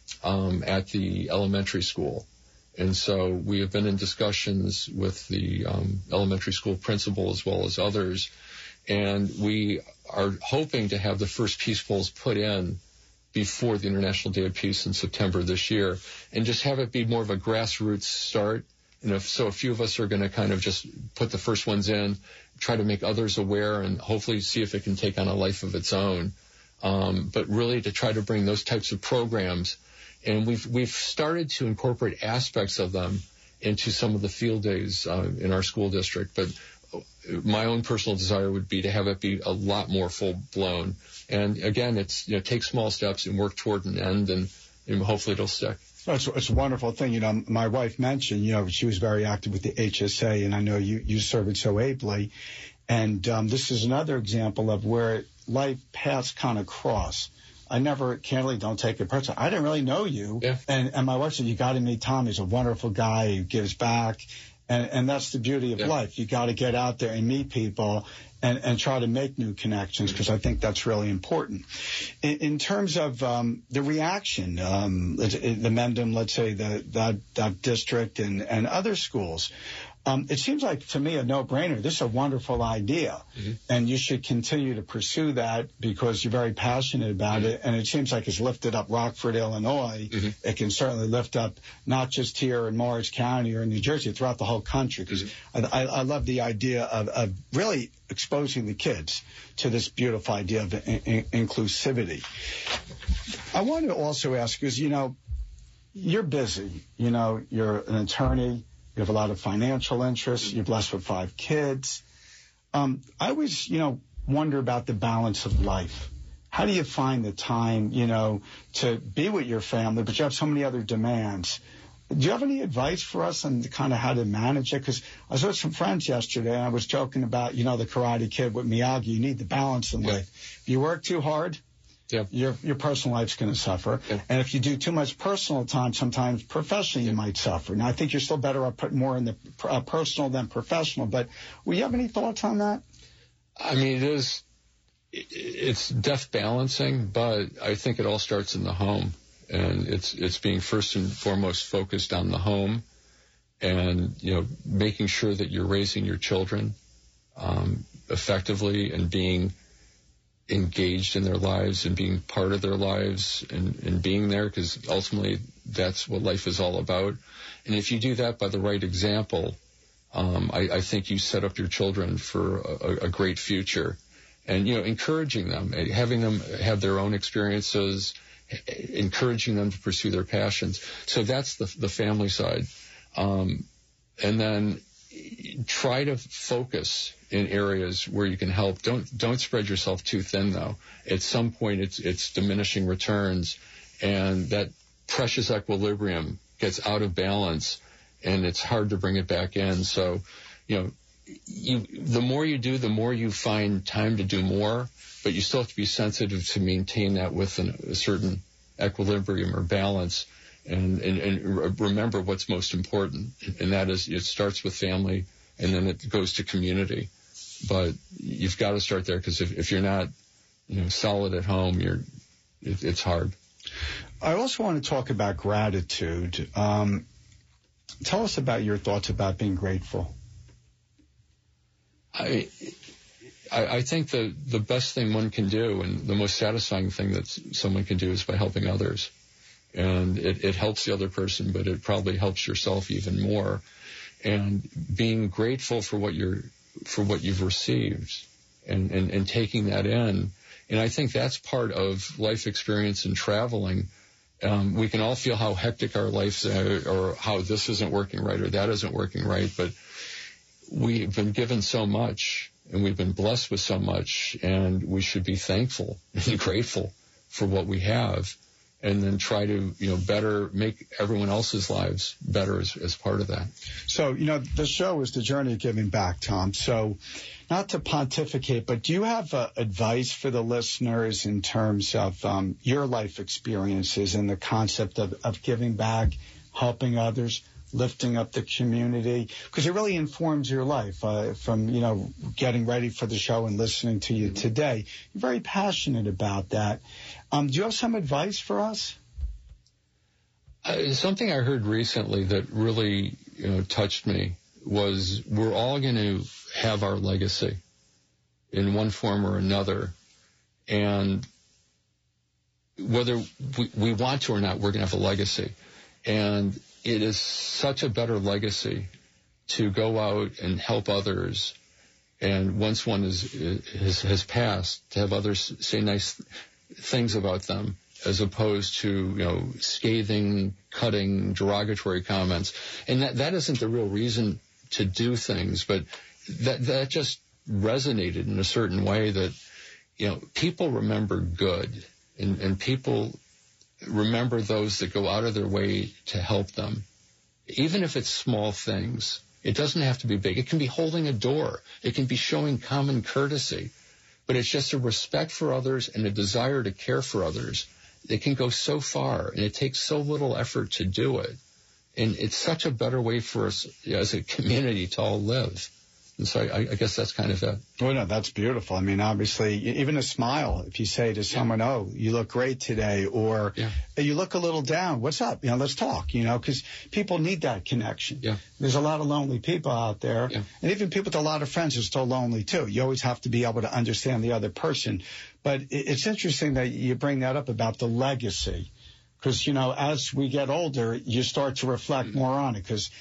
at the elementary school. And so we have been in discussions with the elementary school principal as well as others, and we are hoping to have the first peace bowls put in before the International Day of Peace in September this year, and just have it be more of a grassroots start. And so a few of us are going to kind of just put the first ones in, try to make others aware, and hopefully see if it can take on a life of its own. But really to try to bring those types of programs, and we've started to incorporate aspects of them into some of the field days in our school district. But my own personal desire would be to have it be a lot more full blown. And again, it's take small steps and work toward an end, and hopefully it'll stick. It's a wonderful thing. My wife mentioned, she was very active with the HSA, and I know you serve it so ably. And this is another example of where life paths kind of cross. I never, candidly, don't take it personally. I didn't really know you. Yeah. And my wife said, you got to meet Tom. He's a wonderful guy. He gives back. And that's the beauty of life. You got to get out there and meet people and try to make new connections, because I think that's really important. In terms of the reaction, the Mendham, let's say, that district and other schools, it seems like, to me, a no-brainer. This is a wonderful idea, and you should continue to pursue that because you're very passionate about it, and it seems like it's lifted up Rockford, Illinois. It can certainly lift up not just here in Morris County or in New Jersey, throughout the whole country, because I love the idea of really exposing the kids to this beautiful idea of inclusivity. I want to also ask, because, you're busy. You're an attorney. You have a lot of financial interests. You're blessed with 5 kids. I always, wonder about the balance of life. How do you find the time, to be with your family, but you have so many other demands? Do you have any advice for us on kind of how to manage it? Because I was with some friends yesterday, and I was joking about, the Karate Kid with Miyagi. You need the balance in life. If you work too hard, your personal life's going to suffer. And if you do too much personal time, sometimes professionally you might suffer. Now, I think you're still better off putting more in the personal than professional. But will you have any thoughts on that? I mean, it's death balancing, but I think it all starts in the home. And it's being first and foremost focused on the home, and, making sure that you're raising your children effectively and being engaged in their lives and being part of their lives and being there, because ultimately that's what life is all about. And if you do that by the right example, I think you set up your children for a great future. And, encouraging them, having them have their own experiences, encouraging them to pursue their passions. So that's the family side. And then try to focus in areas where you can help. Don't spread yourself too thin, though. At some point, it's diminishing returns, and that precious equilibrium gets out of balance, and it's hard to bring it back in. So, the more you do, the more you find time to do more, but you still have to be sensitive to maintain that within a certain equilibrium or balance, and remember what's most important, and that is it starts with family, and then it goes to community. But you've got to start there, because if you're not, solid at home, it's hard. I also want to talk about gratitude. Tell us about your thoughts about being grateful. I think the best thing one can do, and the most satisfying thing that someone can do, is by helping others. And it helps the other person, but it probably helps yourself even more. And being grateful for what you've received and taking that in. And I think that's part of life experience and traveling. We can all feel how hectic our lives are, or how this isn't working right or that isn't working right, but we've been given so much, and we've been blessed with so much, and we should be thankful and grateful for what we have, and then try to, better make everyone else's lives better as part of that. So, the show is the journey of giving back, Tom. So not to pontificate, but do you have advice for the listeners in terms of your life experiences and the concept of giving back, helping others, lifting up the community? Because it really informs your life from, getting ready for the show and listening to you today. You're very passionate about that. Do you have some advice for us? Something I heard recently that really, touched me was we're all going to have our legacy in one form or another. And whether we want to or not, we're going to have a legacy. And it is such a better legacy to go out and help others. And once one has passed, to have others say nice things about them, as opposed to, scathing, cutting, derogatory comments. And that isn't the real reason to do things, but that just resonated in a certain way that, people remember good, and people remember those that go out of their way to help them. Even if it's small things, it doesn't have to be big. It can be holding a door. It can be showing common courtesy, but it's just a respect for others and a desire to care for others. It can go so far, and it takes so little effort to do it. And it's such a better way for us as a community to all live. And so I guess that's kind of it. Well, no, that's beautiful. I mean, obviously, even a smile, if you say to someone, oh, you look great today, or you look a little down, what's up? Let's talk, because people need that connection. Yeah. There's a lot of lonely people out there, and even people with a lot of friends are still lonely, too. You always have to be able to understand the other person. But it's interesting that you bring that up about the legacy, because, as we get older, you start to reflect more on it, because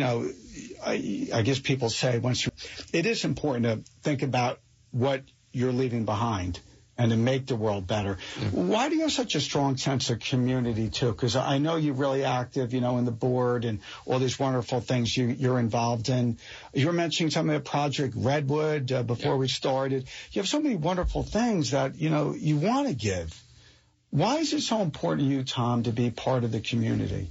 I guess people say it is important to think about what you're leaving behind and to make the world better. Why do you have such a strong sense of community, too? Because I know you're really active, in the board and all these wonderful things you're involved in. You were mentioning some of the Project Redwood before we started. You have so many wonderful things that, you want to give. Why is it so important to you, Tom, to be part of the community?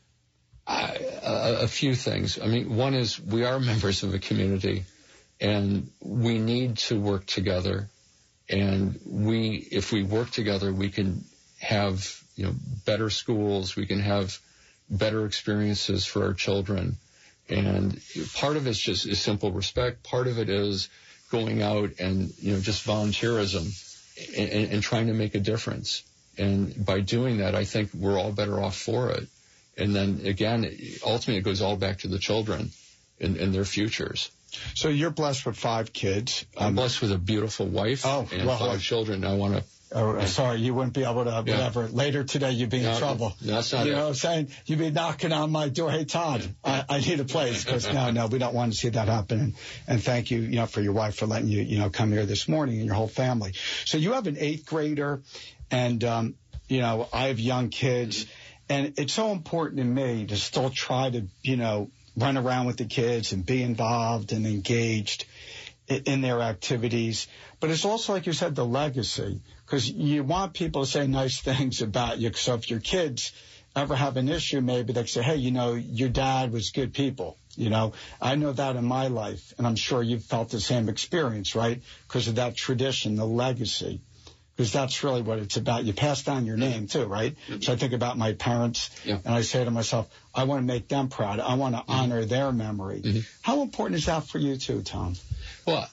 A few things. I mean, one is we are members of a community, and we need to work together. And if we work together, we can have, better schools. We can have better experiences for our children. And part of it's just is simple respect. Part of it is going out and, just volunteerism and trying to make a difference. And by doing that, I think we're all better off for it. And then, again, ultimately, it goes all back to the children and their futures. So you're blessed with 5 kids. I'm blessed with a beautiful wife and 5 children. I want to... sorry, you wouldn't be able to, whatever. Later today, you'd be in trouble. No, that's not it. You know what I'm saying? You'd be knocking on my door. Hey, Todd, I need a place. Because no, we don't want to see that happen. And thank you, for your wife for letting you, come here this morning and your whole family. So you have an 8th grader, and, I have young kids. And it's so important to me to still try to, run around with the kids and be involved and engaged in their activities. But it's also, like you said, the legacy, because you want people to say nice things about you. So if your kids ever have an issue, maybe they can say, hey, your dad was good people. I know that in my life, and I'm sure you've felt the same experience, right? Because of that tradition, the legacy. Because that's really what it's about. You pass down your name, too, right? So I think about my parents, and I say to myself, I want to make them proud. I want to honor their memory. How important is that for you, too, Tom? Well,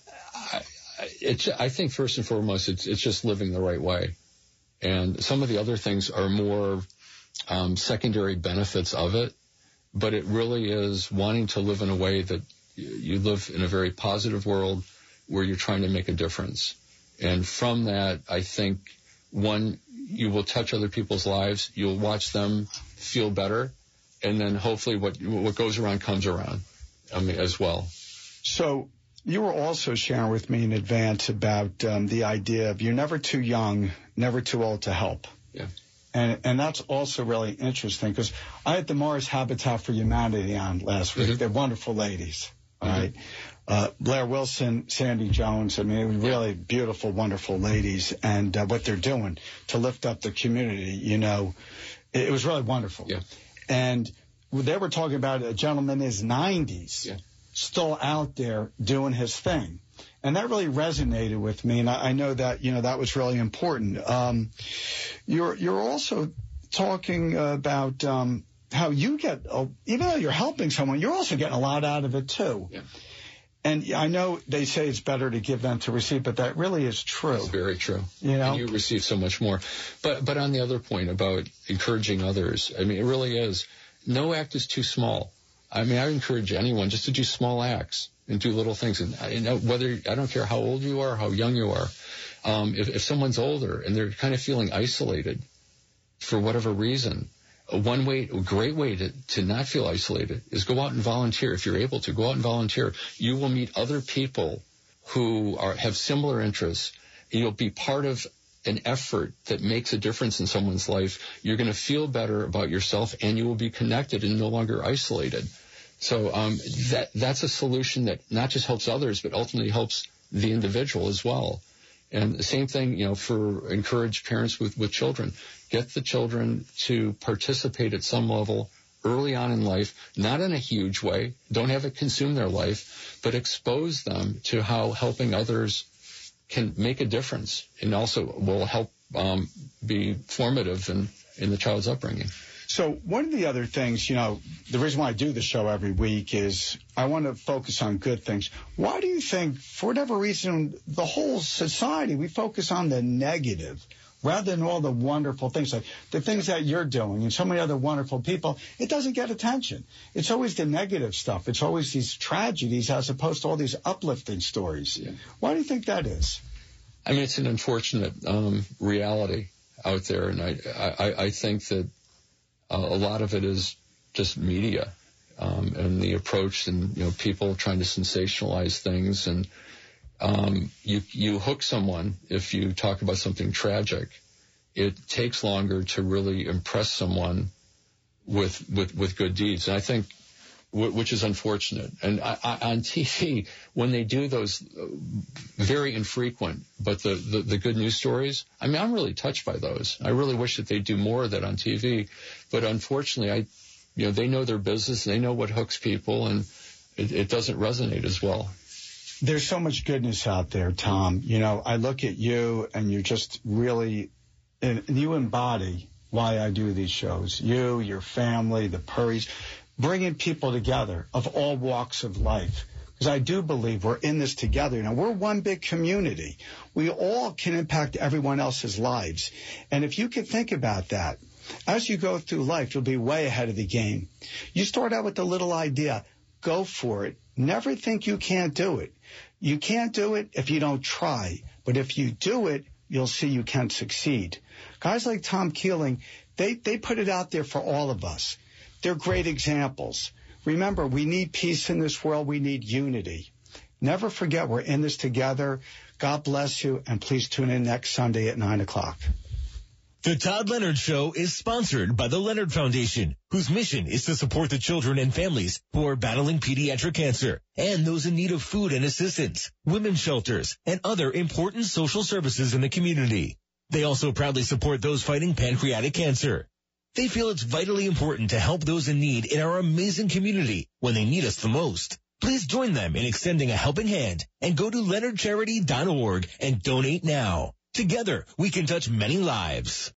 I think first and foremost, it's just living the right way. And some of the other things are more secondary benefits of it. But it really is wanting to live in a way that you live in a very positive world where you're trying to make a difference. And from that, I think, one, you will touch other people's lives. You'll watch them feel better. And then hopefully what goes around comes around as well. So you were also sharing with me in advance about the idea of you're never too young, never too old to help. Yeah. And that's also really interesting because I had the Mars Habitat for Humanity on last week. They're wonderful ladies. All right. Blair Wilson, Sandy Jones, really beautiful, wonderful ladies, and what they're doing to lift up the community, it was really wonderful. Yeah. And they were talking about a gentleman in his 90s, still out there doing his thing. And that really resonated with me. And I know that, that was really important. You're also talking about how you get, even though you're helping someone, you're also getting a lot out of it too. Yeah. And I know they say it's better to give than to receive, but that really is true. It's very true. And you receive so much more. But on the other point about encouraging others, I mean, it really is. No act is too small. I mean, I encourage anyone just to do small acts and do little things. And I don't care how old you are, how young you are. If someone's older and they're kind of feeling isolated for whatever reason, a great way to not feel isolated is go out and volunteer. If you're able to, go out and volunteer. You will meet other people who have similar interests. You'll be part of an effort that makes a difference in someone's life. You're going to feel better about yourself, and you will be connected and no longer isolated. So that's a solution that not just helps others, but ultimately helps the individual as well. And the same thing, encourage parents with children. Get the children to participate at some level early on in life, not in a huge way. Don't have it consume their life, but expose them to how helping others can make a difference and also will help be formative in the child's upbringing. So one of the other things, the reason why I do the show every week is I want to focus on good things. Why do you think, for whatever reason, the whole society, we focus on the negative rather than all the wonderful things, like the things that you're doing and so many other wonderful people? It doesn't get attention. It's always the negative stuff. It's always these tragedies as opposed to all these uplifting stories. Yeah. Why do you think that is? I mean, it's an unfortunate reality out there, and I think that a lot of it is just media and the approach, and people trying to sensationalize things, and you hook someone if you talk about something tragic. It takes longer to really impress someone with good deeds, and I think which is unfortunate. And on TV, when they do those very infrequent, but the good news stories, I mean, I'm really touched by those. I really wish that they do more of that on TV. But unfortunately, they know their business, they know what hooks people, and it doesn't resonate as well. There's so much goodness out there, Tom. I look at you, and you just really, and you embody why I do these shows. You, your family, the Purries, bringing people together of all walks of life. Because I do believe we're in this together. We're one big community. We all can impact everyone else's lives. And if you could think about that, as you go through life, you'll be way ahead of the game. You start out with a little idea. Go for it. Never think you can't do it. You can't do it if you don't try. But if you do it, you'll see you can succeed. Guys like Tom Keeling, they put it out there for all of us. They're great examples. Remember, we need peace in this world. We need unity. Never forget we're in this together. God bless you, and please tune in next Sunday at 9 o'clock. The Todd Leonard Show is sponsored by the Leonard Foundation, whose mission is to support the children and families who are battling pediatric cancer and those in need of food and assistance, women's shelters, and other important social services in the community. They also proudly support those fighting pancreatic cancer. They feel it's vitally important to help those in need in our amazing community when they need us the most. Please join them in extending a helping hand and go to leonardcharity.org and donate now. Together, we can touch many lives.